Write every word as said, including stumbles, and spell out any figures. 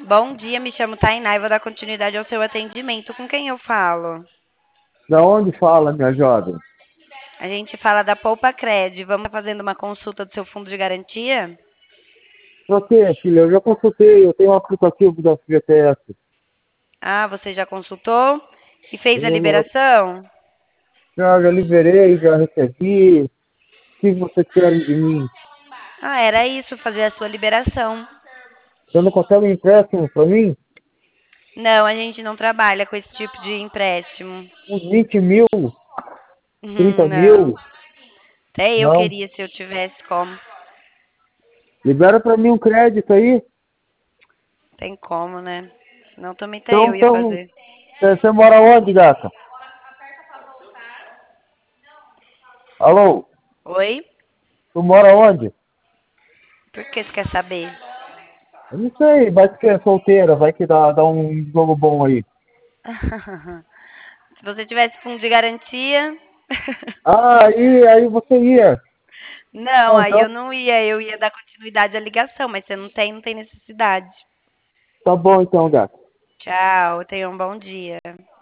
Bom dia, me chamo Tainá e vou dar continuidade ao seu atendimento. Com quem eu falo? Da onde fala, minha jovem? A gente fala da Poupa Cred. Vamos estar fazendo uma consulta do seu fundo de garantia? Pra quê, filha? Eu já consultei, eu tenho um aplicativo da F G T S. Ah, você já consultou? E fez a Eu não- liberação? já, já liberei, já recebi. O que você quer de mim? Ah, era isso, fazer a sua liberação. Você não consegue um empréstimo pra mim? Não, a gente não trabalha com esse tipo de empréstimo. Uns vinte mil, trinta Uhum, não. mil? Até eu Não. queria se eu tivesse como. Libera pra mim um crédito aí. Tem como, né? Senão também até Então, eu ia então, fazer. você você mora onde, gata? Alô? Oi? Tu mora onde? Por que você quer saber? Eu não sei, vai que é solteira, vai que dá, dá um jogo bom aí. Se você tivesse fundo de garantia. Ah, aí, aí você ia. Não, Não, aí eu então, não ia, eu ia dar continuidade à ligação, mas você não tem, não tem necessidade. tá bom então, gata. Tchau, tenha um bom dia.